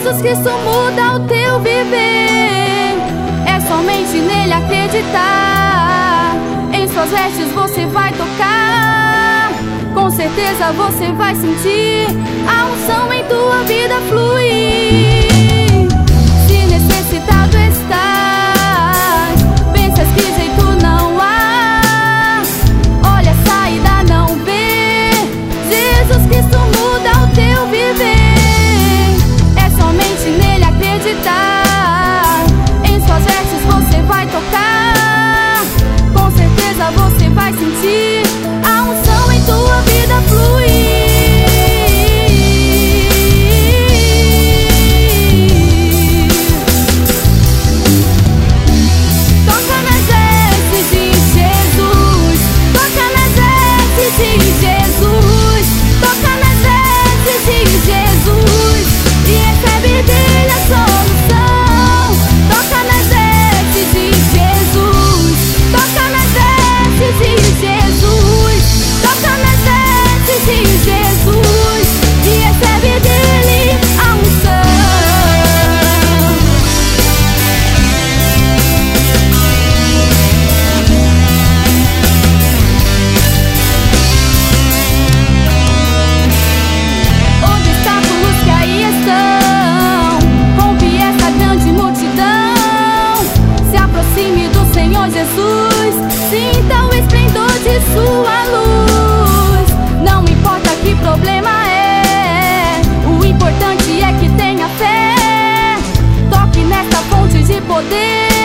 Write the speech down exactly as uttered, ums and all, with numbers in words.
Jesus Cristo muda o teu viver. É somente nele acreditar. Em suas vestes você vai tocar. Com certeza você vai sentir a unção em tua vida fluir. Se necessitado estás, pensas que jeito não há, olha, a saída não vê. Jesus Cristo muda o teu viver. É somente nele acreditar. Em suas vestes você vai tocar. Com certeza você vai sentir a unção em tua vida fluir. Toca nas vestes de Jesus. Toca nas vestes de Jesus. Toca nas vestes de Jesus e recebe dele a solução. Toca nas vestes de Jesus. Toca nas vestes de Jesus. Toca nas vestes de Jesus e recebe dele a unção. Obstáculos que aí estão, rompe essa grande multidão. Se aproxime do Senhor Jesus, sinta o esplendor de sua luz. Não importa que problema é, o importante é que tenha fé. Toque nesta fonte de poder.